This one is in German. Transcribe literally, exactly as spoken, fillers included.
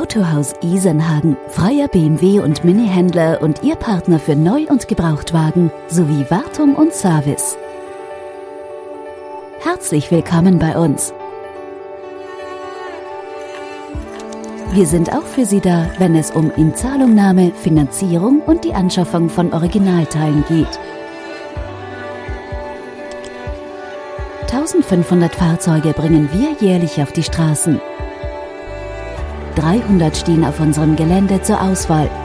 Autohaus Isenhagen, freier B M W und Mini-Händler und Ihr Partner für Neu- und Gebrauchtwagen sowie Wartung und Service. Herzlich willkommen bei uns. Wir sind auch für Sie da, wenn es um Inzahlungnahme, Finanzierung und die Anschaffung von Originalteilen geht. eintausendfünfhundert Fahrzeuge bringen wir jährlich auf die Straßen. dreihundert stehen auf unserem Gelände zur Auswahl.